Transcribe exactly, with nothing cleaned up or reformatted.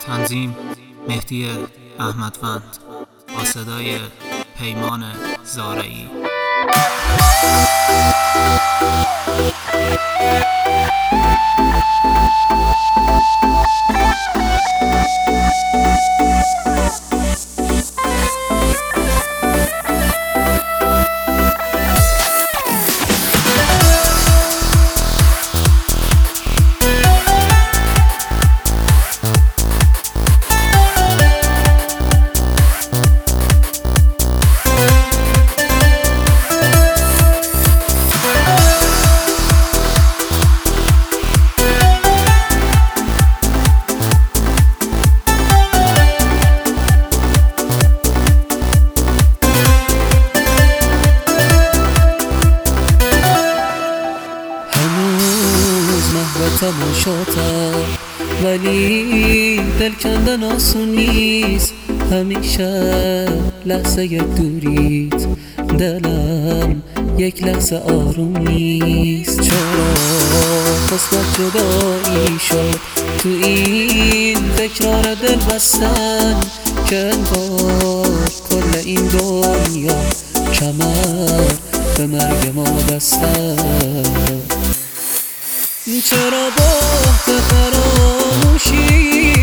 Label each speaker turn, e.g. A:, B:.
A: تنظیم مهدی احمدوند با صدای پیمان زارعی.
B: تماشاتم ولی دل کندن آسون نیست، همیشه لحظه یک دوریت دلم یک لحظه آروم نیست. چرا قسمت جدایی شد تو این تکرار دل بستن که انگار کل این دنیا کمر به مرگ ما بستن. چرا با فراموشی